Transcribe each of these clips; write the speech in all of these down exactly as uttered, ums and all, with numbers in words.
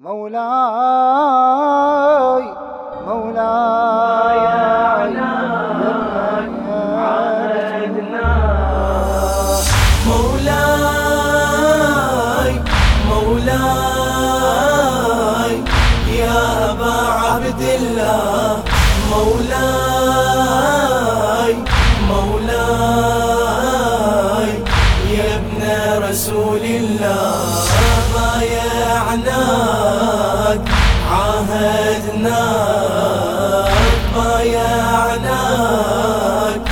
مولاي مولاي مولاي مولاي يا أبا عبد الله مولاي مولاي يا ابن رسول الله بايعناك عاهدناك بايعناك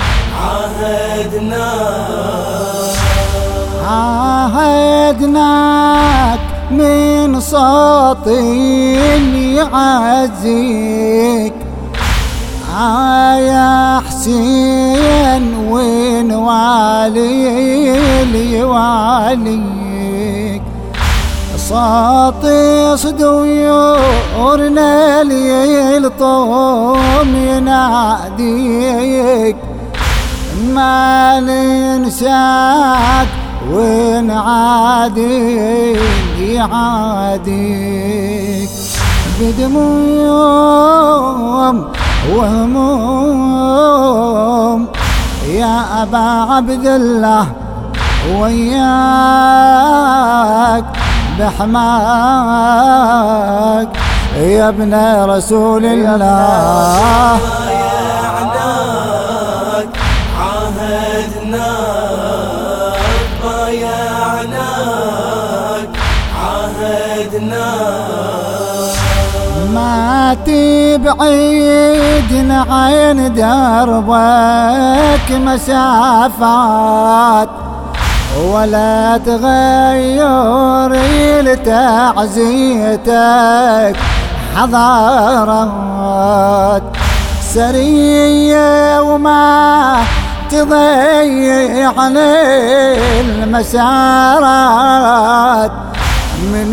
عاهدناك عاهدناك من صوتي يعزيك يا حسين وين والي لي واليك صوتي صدورنا لي الطوم يناديك ما ننساك ونعاديك يعاديك بدموم وهموم يا أبا عبد الله وياك بحماك يا ابن رسول الله بايعناك عاهدناك بايعناك عاهدناك ما تبعدنا عين دربك مسافات ولا تغير لتعزيتك حضارات سرية وما تضيع المسارات من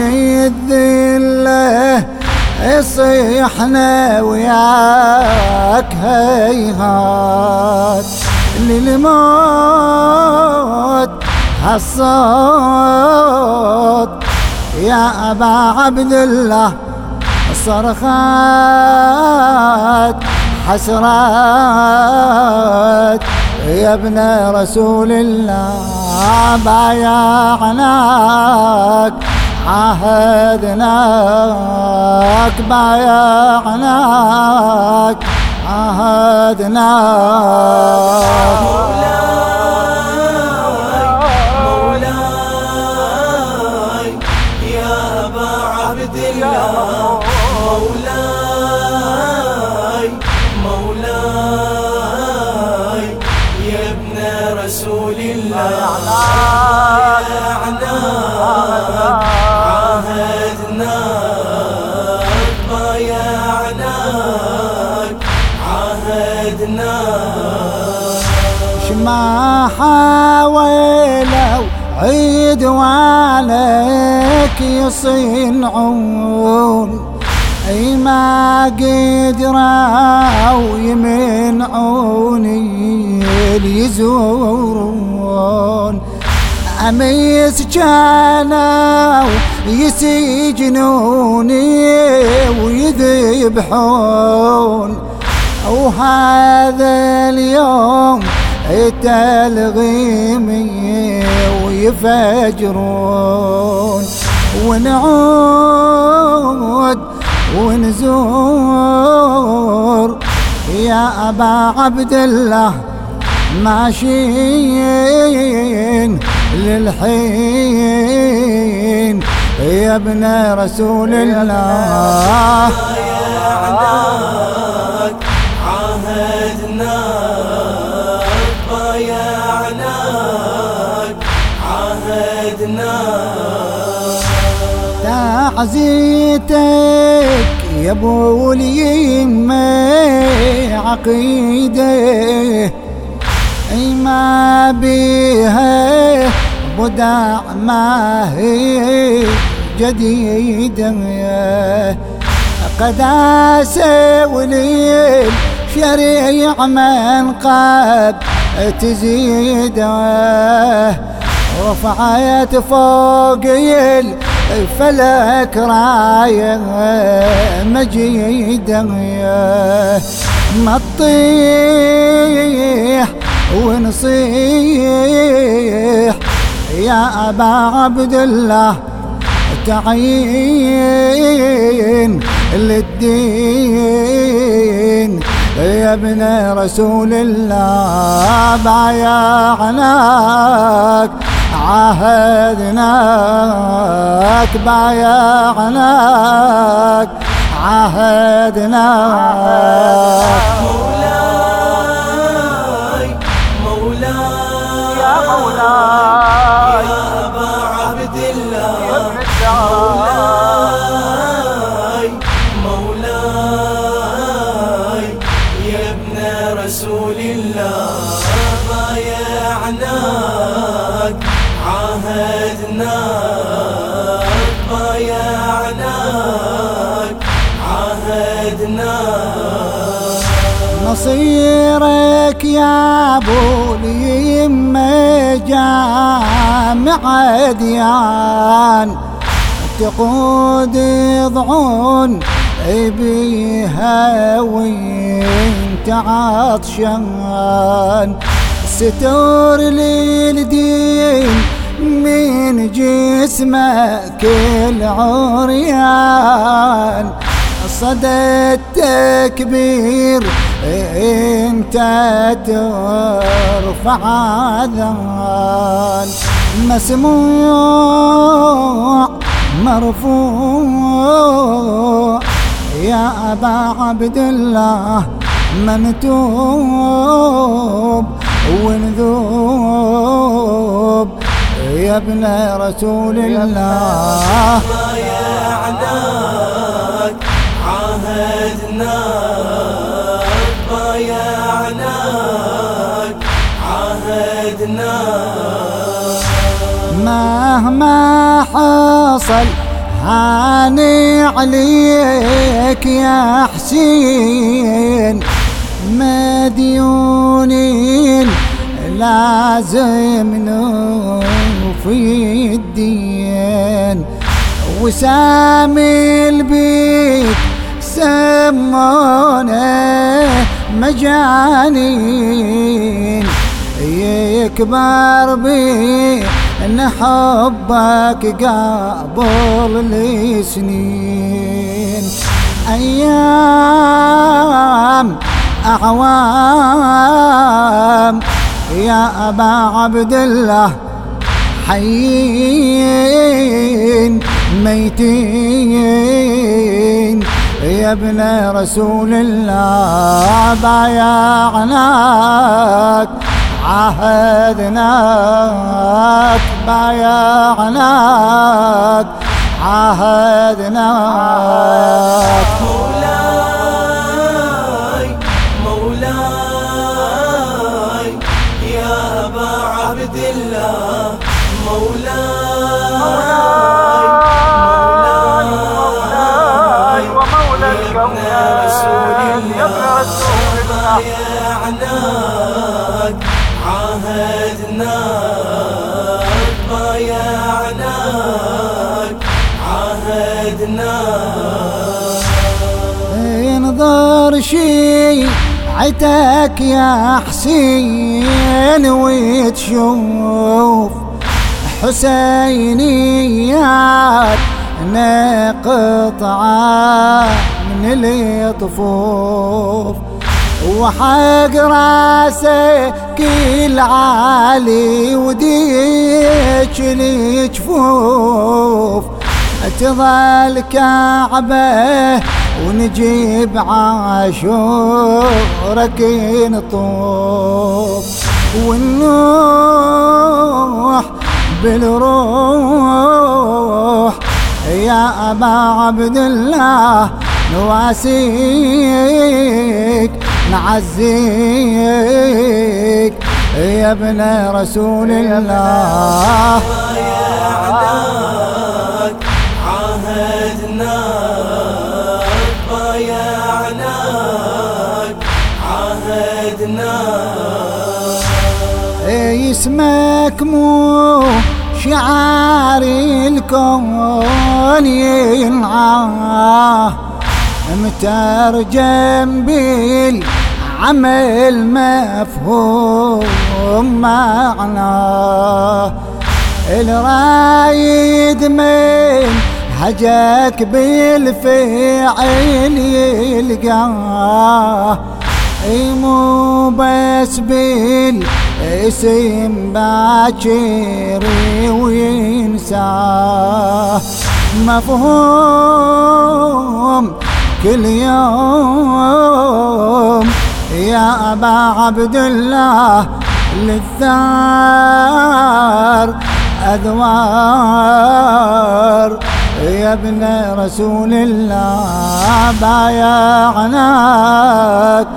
الذله يصيحنا وياك هيهات للموت هالصوت يا أبا عبد الله صرخات حسرات يا ابن رسول الله بايعناك عاهدناك بايعناك عاهدناك مولاي يا أبا عبد الله مولاي مولاي يا ابن رسول الله بايعناك عاهدناك بايعناك عاهدناك شما حاولوا عدوانك يصنعون اي ما قدروا يمنعوني ليزورون أميس كانوا يسجنوني ويذبحون وهذا اليوم التلغيمي ويفجرون ونعود ونزور يا أبا عبد الله ماشيين للحين يا ابن رسول الله بايعناك عاهدناك بايعناك عاهدناك تعزيتك يا ابو اليمه عقيده اي ما بيها بدع ما هي جديدة قداسة وليل شريع من قد تزيد رفعت فوق فلك راية مجيدة ما تطيح ونصيح يا أبا عبد الله تعين للدين يا ابن رسول الله بايعناك عاهدناك بايعناك عاهدناك مولاي مولاي يا مولاي يا أبا عبد الله يا ابن الدار مولاي مولاي يا ابن رسول الله بايعناك عاهدناك بايعناك عاهدناك نصيرك يا ابو اليمه جامع ديان تقود ضعون بيها وانت عطشان ستور للدين من جسمك العريان صدى التكبير انت ترفع اذان مسموع مرفوع يا أبا عبد الله منتوب ونذوب يا ابن رسول الله بايعناك عاهدناك بايعناك عاهدناك مهما حصل هاني عليك يا حسين مديونين لازم نوفي الدين وسامي البيت سمونه مجانين يكبر بي ان حبك قبل لسنين ايام اعوام يا ابا عبد الله حيين ميتين يا ابن رسول الله بايعناك عاهدناك بايعناك عاهدناك مولاي مولاي يا أبا عبد الله مولاي مولاي ومولى الكون رسول الله بايعناك عاهدناك بايعناك عاهدناك ينظر شي عتك يا حسين وتشوف حسينيات نقطعة من الطفوف وحق راسه كل عالي وديك الجفوف تظل كعبه ونجيب عاشورك نطوف ونوح بالروح يا أبا عبد الله نواسيك نعزيك يا ابن رسول الله بايعناك عاهدناك بايعناك عاهدناك اسمك مو شعار الكون ينعاه مترجم بالعمل مفهوم معناه الرايد من هجك بالفعل يلقاه مو بس بالاسم باكر وينساه مفهوم كل يوم يا أبا عبد الله للثار أذوار يا ابن رسول الله بايعناك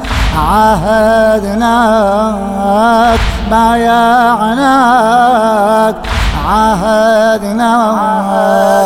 عاهدناك بايعناك عاهدناك